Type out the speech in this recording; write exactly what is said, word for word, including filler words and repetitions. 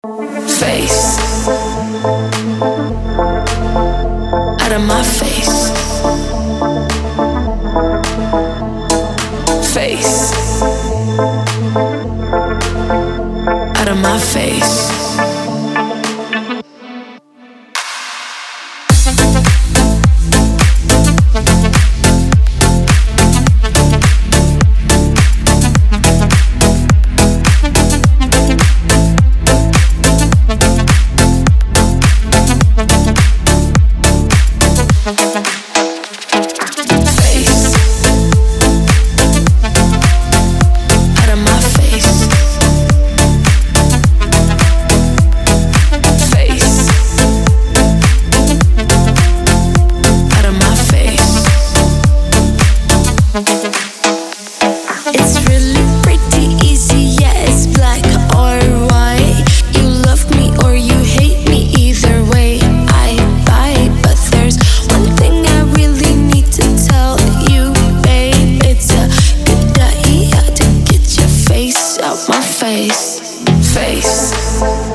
Face out of my face. Face out of my face. It's really pretty easy, yeah, it's black or white. You love me or you hate me, either way I buy. But there's one thing I really need to tell you, babe. It's a good idea to get your face out my face. Face